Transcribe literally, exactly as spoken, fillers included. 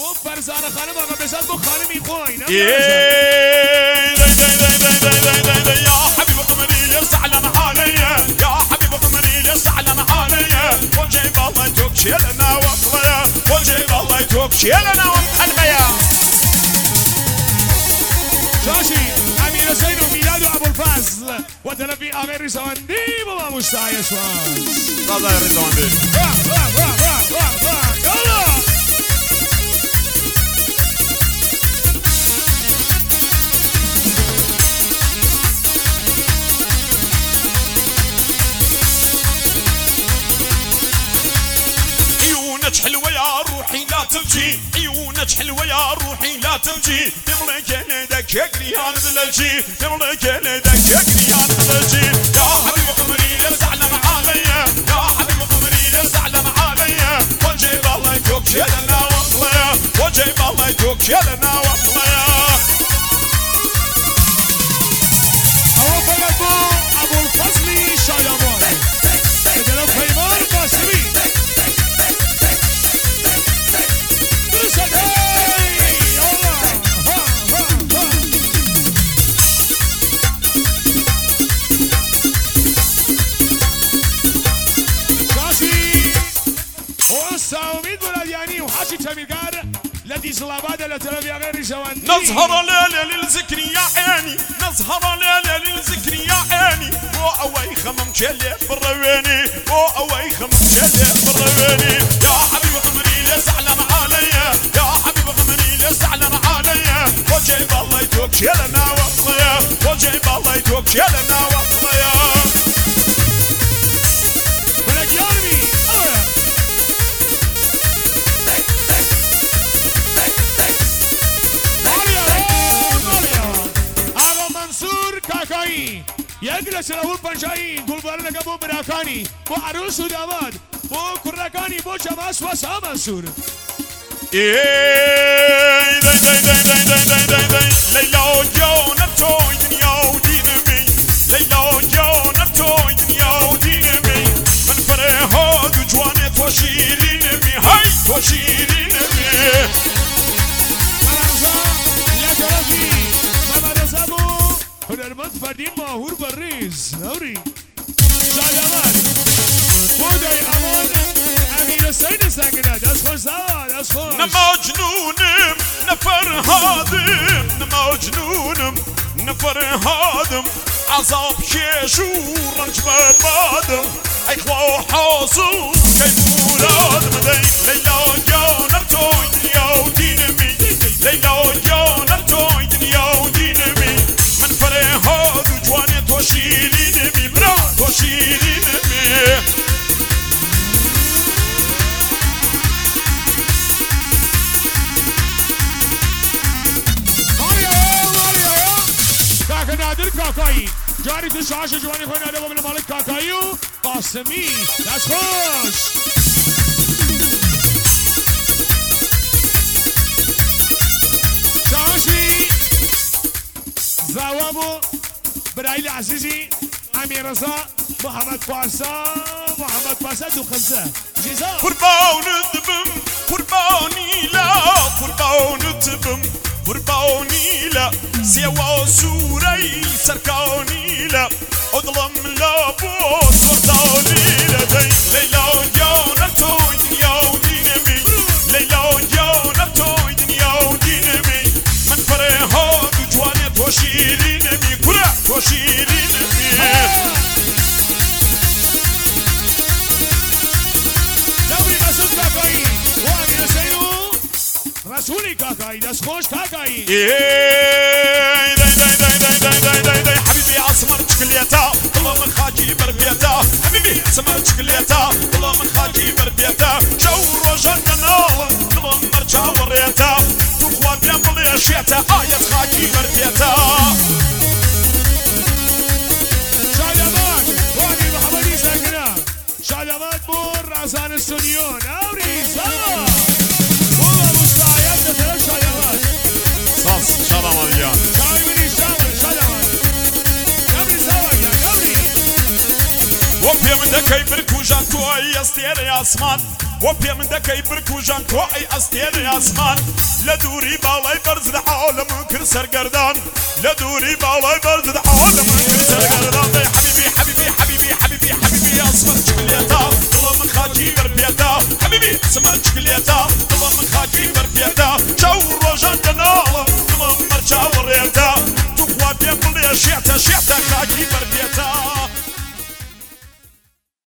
و فرزانه خانم آقا بزاد با خانمی خوین يا حبيب قمري يسعلن عليا يا حبيب قمري يسعلن عليا وجيب الله يتوكشي لنا وطليا وجيب الله يتوكشي لنا وقلبيا شاشي امير حسين وميلاد وابو الفضل وتلفي اغير رزواندي بابا مشتاق شواز الله يا رزواندي يلا عيونك حلوة يا روحي لا تبكي عيونك حلوة يا روحي لا تبكي تملك يدك يقريان ذلجي تملك يدك يقريان ذلجي يا حبيب قمري يزعلن عليا يا حبيب قمري يزعلن عليا وجيب الله يتوكشي لنا وطليا وجيب الله يتوكشي لنا وطليا اوفق ابو ابو الفضل شادمان ادلو خيبان قاسمي ساوميد بلادياني وحاشي تميقار التي صلابات التي غير جوان نظهر ليلة للذكر يا عيني نظهر ليلة للذكر يا عيني بو اوي خمم شلي بالرويني بو اوي خمم شلي بالرويني يا حبيب قمري لا زعلان عليا يا حبيب قمري لا زعلان عليا وجيب الله يتوكشي لنا وطليا وجيب الله يتوكشي لنا وطليا ملكاني يجلس الأول بنجاي قول بارنا قبو براكاني بو عروس وداماد بو كراكاني بو جماس وسام منصور إيه داي داي داي داي داي داي داي داي ليلى وجونا توي دنيا ودينمي ليلى وجونا توي دنيا ودينمي من فرهاد وجوانت وشيرينمي هاي وشيرينمي مرحبا يا كرافي بابا نسابو هنرمند فردين ماهور بريز نوري شادمان بودای امان امیر حسین سنگنه دست خوش زوا دست خوش نمجنونم نفرهادم نمجنونم نفرهادم عذاب كيش ورنج ببادم اي خوا حاصل كيف ولادم دي ليلى جانا توي دنيا ودينمي ليلى جانا توي دنيا ودينمي من فرهاد وجوانت وشيرينمي مراد وشيرينمي كاكا نادر كاكاي جاري تشاش جواني خوي نادر بابا مالك كاكايو قاسمي دست خوش شاشي زوابو برايل عزيزي امير رضا محمد بارسا محمد بارسا دو خمسة جزاء قربان الدبم قرباني لا قربان الدبم قرباني لا سيوا سوري سركاني لا اظلم لا بوس وطالي لا دي ليلى جانا توي دنيا ودينمي ليلى جانا توي دنيا ودينمي من فرهاد وجوانت وشيرينمي كرة وشيرينمي دوري مسعود كاكاي وامير حسين رسولي كاكاي دست خوش كاكاي ايه داي داي داي داي داي داي داي داي حبيبي اسمر شكليتا والله من خاجي بربيتا حبيبي اسمر شكليتا والله من خاجي بربيتا جو روجا نال والله مرجع وريتا تخوا بيان بلي شيتا آية خاجي بربيتا شادمان واني محمدي ساكنة شادمان بور رازان استوديو نوري زوا والله مستعيات ثلاث شادمان صاص شرم اليوم شاي من يشتغل شادمان نوري زوا يا نوري وفي عندك كيف الكوجا توي يستير يا اسمان وبي من دكي بركو جان كوعي أستير أسمان لدوري بالاي برزد عالم كرسر قردان لدوري بالاي برزد عالم كرسر قردان يا حبيبي حبيبي حبيبي حبيبي حبيبي أصفر شكليتا طلع من خاكي بربيتا حبيبي سمر شكليتا طلع من خاكي بربيتا شو روجان جنالم طلع من مرشا وريتا تقوى بيبلي شيعتا شيعتا خاكي بربيتا